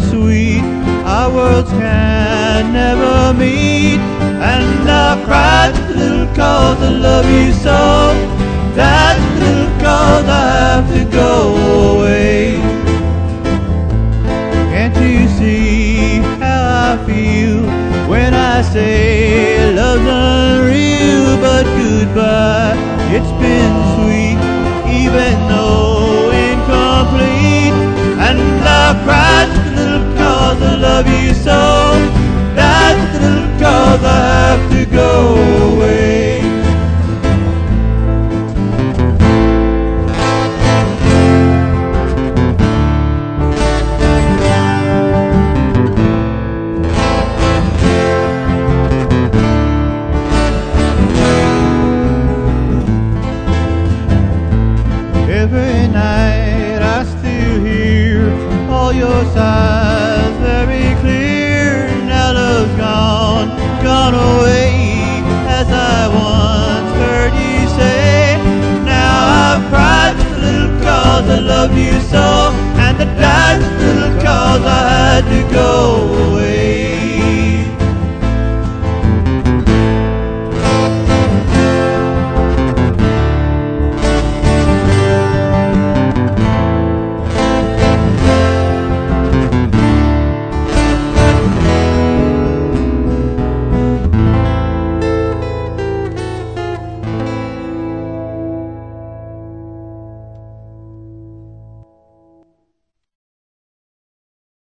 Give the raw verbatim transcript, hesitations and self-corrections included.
sweet, our worlds can never meet. And I cried just a little cause I love you so. That's a little cause I have to go away. Can't you see how I feel when I say love's unreal? But goodbye, it's been sweet, even though incomplete. And I cried just a little cause I love you so. That's a little cause I have to go away. Every night I still hear all your sighs very clear. Now love's gone, gone away, as I once heard you say. Now I've cried just a little cause I love you so, and I died just a little cause I had to go